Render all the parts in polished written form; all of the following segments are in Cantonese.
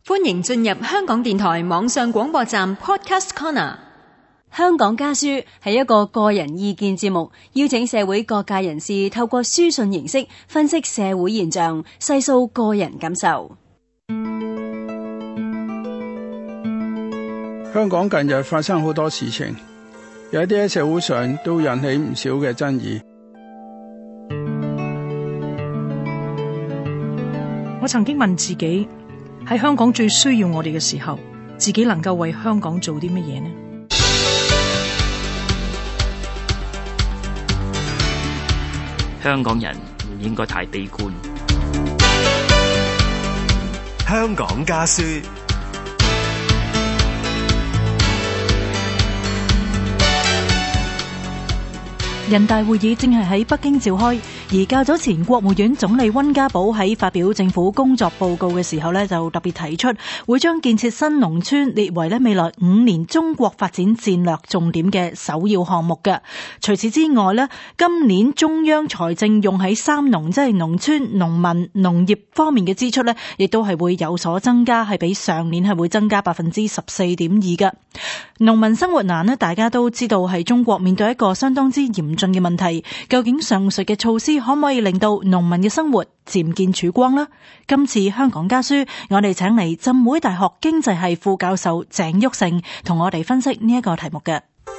歡迎進入香港電台網上廣播站 Podcast Corner。 香港家書係一個個人意見節目，邀請社會各界人士透過書信形式分析社會現象，細數個人感受。 香港近日發生好多事情，有啲喺社會上都引起唔少嘅爭議。 我曾經問自己，喺香港最需要我哋嘅時候，自己能夠為香港做啲乜嘢呢？ 香港人唔應該太悲觀。 香港家書。 人大會議正係喺北京召開，而較早前國務院總理溫家寶喺發表政府工作報告嘅時候呢，就特別提出會將建設新農村列為未來5年中國發展戰略重點嘅首要項目嘅。除此之外呢，今年中央財政用喺三農，即係農村、農民、農業方面嘅支出呢，亦都係會有所增加，係比上年係會增加 14.2% 嘅。農民生活難呢，大家都知道係中國面對一個相當之嚴峻嘅問題，究竟上述嘅措施可唔可以令到農民嘅生活漸見曙光呢？今次香港家書，我哋請嚟浸會大學經濟系副教授鄭旭成同我哋分析呢一個題目嘅。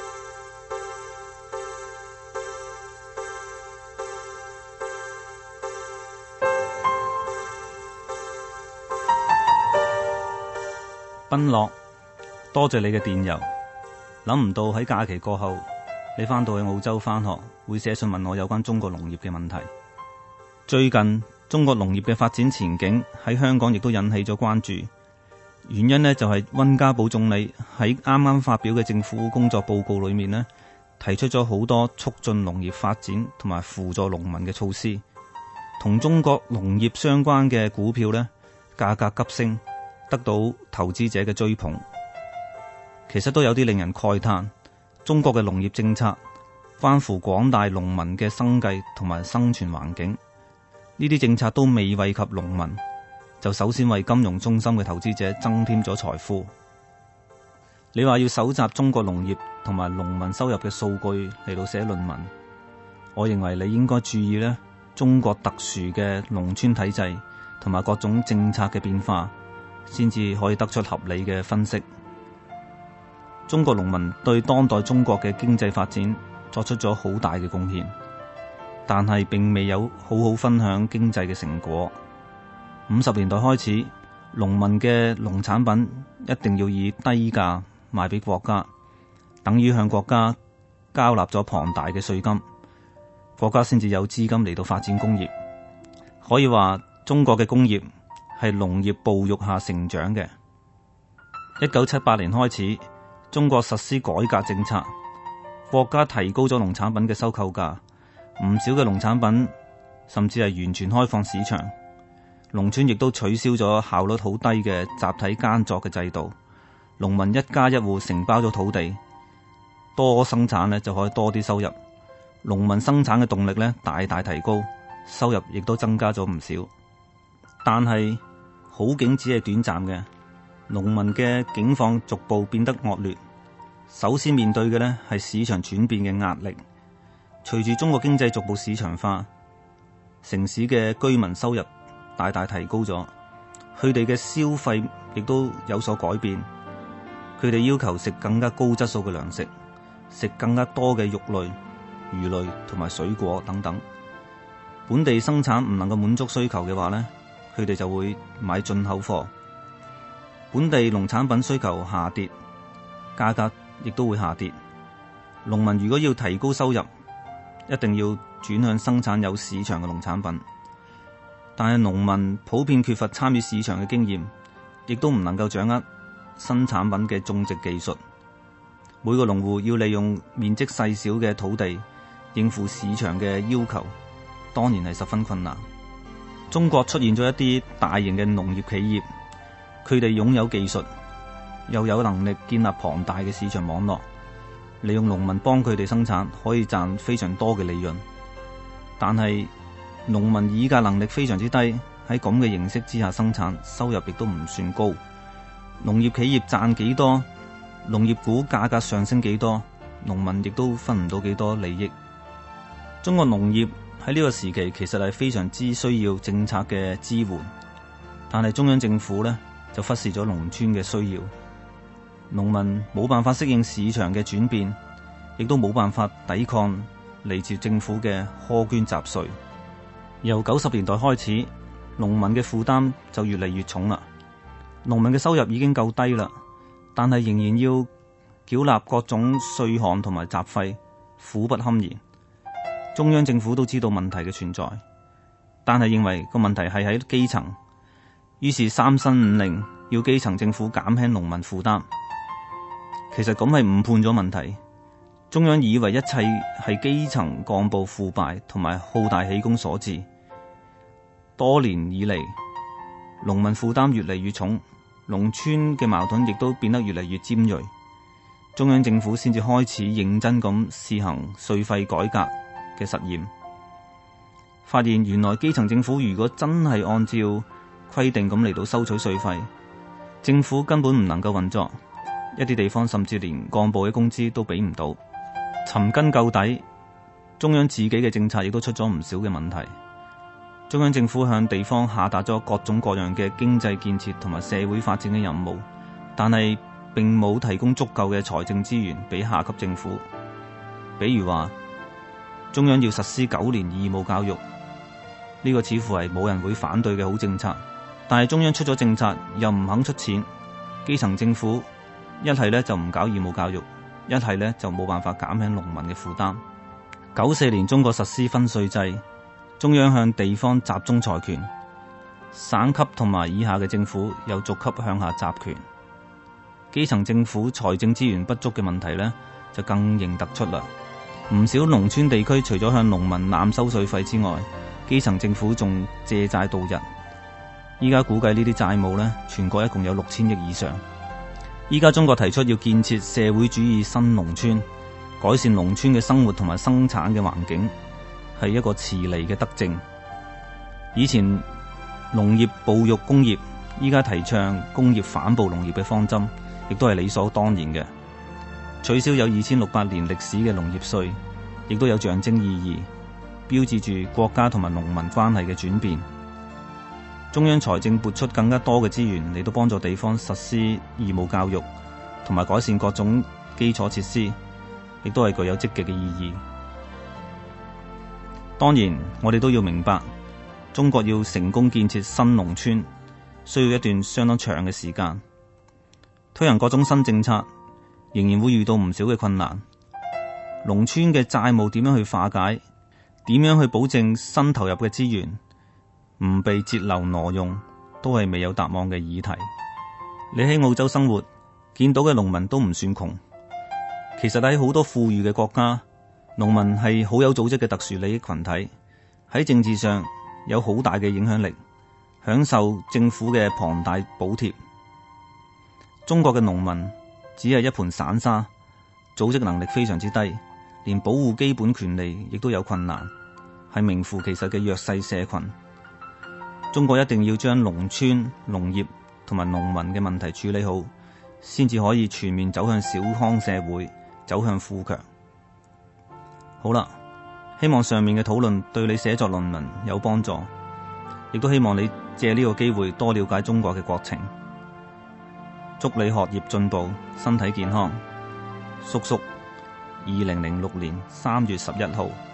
賓樂，多謝你嘅電郵。諗唔到喺假期過後，你翻到去澳洲翻學，會寫信問我有關中國農業嘅問題。最近中國農業嘅發展前景喺香港亦都引起咗關注，原因呢，就係溫家寶總理喺啱啱發表嘅政府工作報告裏面呢，提出咗好多促進農業發展同埋輔助農民嘅措施，同中國農業相關嘅股票呢，價格急升，得到投資者嘅追捧。其實都有啲令人慨嘆，中國嘅農業政策關乎廣大農民嘅生計同埋生存環境，呢啲政策都未惠及農民，就首先為金融中心嘅投資者增添咗財富。你話要搜集中國農業同埋農民收入嘅數據嚟到寫論文，我認為你應該注意呢中國特殊嘅農村體制同埋各種政策嘅變化，先至可以得出合理嘅分析。中國農民對當代中國嘅經濟發展作出咗好大嘅貢獻，但係並未有好好分享經濟嘅成果。50年代開始，農民嘅農產品一定要以低價賣俾國家，等於向國家交納咗龐大嘅稅金，國家先至有資金嚟到發展工業。可以話中國嘅工業係農業哺育下成長嘅。1978年開始，中國實施改革政策，國家提高咗農產品嘅收購價，唔少嘅農產品甚至係完全開放市場。農村亦都取消咗效率好低嘅集體耕作嘅制度，農民一家一戶承包咗土地，多生產呢就可以多啲收入，農民生產嘅動力呢大大提高，收入亦都增加咗唔少。但係好景只係短暫嘅，農民嘅境況逐步變得惡劣。首先面對嘅呢係市場轉變嘅壓力。隨住中國經濟逐步市場化，城市嘅居民收入大大提高咗，佢哋嘅消費亦都有所改變。佢哋要求食更加高質素嘅糧食，食更加多嘅肉類、魚類同埋水果等等。本地生產唔能夠滿足需求嘅話呢，佢哋就會買進口貨。本地農產品需求下跌，價格亦都會下跌。農民如果要提高收入，一定要轉向生產有市場嘅農產品。但係農民普遍缺乏參與市場嘅經驗，亦都唔能夠掌握新產品嘅種植技術。每個農戶要利用面積細小嘅土地應付市場嘅要求，當然係十分困難。中國出現咗一啲大型嘅農業企業，佢哋擁有技術，又有能力建立龐大嘅市場網絡，利用農民幫佢哋生產，可以賺非常多嘅利潤。但係農民議價能力非常之低，喺咁嘅形式之下生產，收入亦都唔算高， 農業企業賺幾多，農業股價格上升幾多，農民亦都分唔到幾多利益。中國農業喺呢個時期其實係非常之需要政策嘅支援，但係中央政府呢就忽視咗農村嘅需要，農民冇辦法適應市場嘅轉變，亦都冇辦法抵抗嚟自政府嘅苛捐雜稅。由90年代開始，農民嘅負擔就越嚟越重啦。農民嘅收入已經夠低啦，但係仍然要繳納各種稅項同埋雜費，苦不堪言。中央政府都知道問題嘅存在，但係認為個問題係喺基層，於是三申五令要基層政府減輕農民負擔。其實咁係誤判咗問題。中央以為一切係基層幹部腐敗同埋好大喜功所致。多年以嚟，農民負擔越嚟越重，農村嘅矛盾亦都變得越嚟越尖銳。中央政府先至開始認真咁試行稅費改革嘅實驗，發現原來基層政府如果真係按照規定咁嚟到收取稅費，政府根本唔能夠運作，一啲地方甚至連幹部嘅工資都俾唔到。尋根究底，中央自己嘅政策亦都出咗唔少嘅問題。中央政府向地方下達咗各種各樣嘅經濟建設同埋社會發展嘅任務，但係並冇提供足夠嘅財政資源俾下級政府。比如話，中央要實施9年義務教育，呢個似乎係冇人會反對嘅好政策，但係中央出咗政策又唔肯出錢，基層政府一係呢就唔搞義務教育，一係呢就冇辦法減輕農民嘅負擔。94年中國實施分稅制，中央向地方集中財權，省級同埋以下嘅政府又逐級向下集權，基層政府財政資源不足嘅問題呢就更認突出啦。唔少農村地區除咗向農民濫收稅費之外，基層政府仲借債度日。依家估計呢啲債務呢，全國一共有6000億以上。依家中國提出要建設社會主義新農村，改善農村嘅生活同埋生產嘅環境，係一個遲嚟嘅德政。以前農業哺育工業，依家提倡工業反哺農業嘅方針，亦都係理所當然嘅。取消有2600年歷史嘅農業稅，亦都有象徵意義，標誌住國家同埋農民關係嘅轉變。中央財政撥出更加多嘅資源嚟到幫助地方實施義務教育，同埋改善各種基礎設施，亦都係具有積極嘅意義。當然，我哋都要明白，中國要成功建設新農村，需要一段相當長嘅時間。推行各種新政策，仍然會遇到唔少嘅困難。農村嘅債務點樣去化解？點樣去保證新投入嘅資源唔被節流挪用，都係未有答案嘅議題。你喺澳洲生活，見到嘅農民都唔算窮。其實喺好多富裕嘅國家，農民係好有組織嘅特殊利益群體，喺政治上有好大嘅影響力，享受政府嘅龐大補貼。中國嘅農民只係一盤散沙，組織能力非常之低，連保護基本權利亦都有困難，係名副其實嘅弱勢社群。中國一定要將農村、農業同埋農民嘅問題處理好，先至可以全面走向小康社會，走向富強。好啦，希望上面嘅討論對你寫作論文有幫助，亦都希望你借呢個機會多了解中國嘅國情。祝你學業進步，身體健康。叔叔，2006年3月11號。